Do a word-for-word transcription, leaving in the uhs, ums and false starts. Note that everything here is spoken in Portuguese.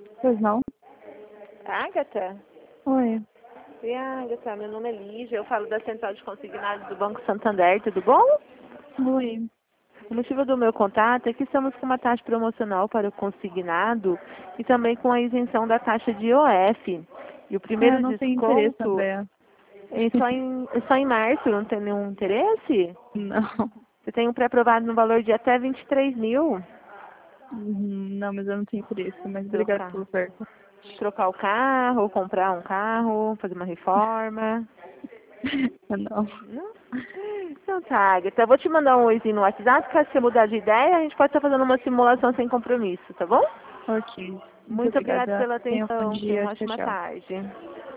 Pois não? Agatha? Oi. Oi, Agatha. Meu nome é Lígia. Eu falo da Central de Consignados do Banco Santander. Tudo bom? Oi. O motivo do meu contato é que estamos com uma taxa promocional para o consignado e também com a isenção da taxa de I O F. E o Ah, eu primeiro não tenho interesse, desconto Andréa. é só em, é só em março, não tem nenhum interesse? Não. Você tem um pré-aprovado no valor de até vinte e três mil. Uhum, não, mas eu não tenho interesse. Mas obrigada Trocar. pela oferta. Trocar o carro, ou comprar um carro, fazer uma reforma. Não. Não? Então tá, Agatha. Eu vou te mandar um oizinho no WhatsApp, caso você mudar de ideia, a gente pode estar fazendo uma simulação sem compromisso, tá bom? Ok. Muito Muito obrigada obrigada. pela Tenha um bom atenção. Tenha dia. uma Tchau, ótima tchau. tarde.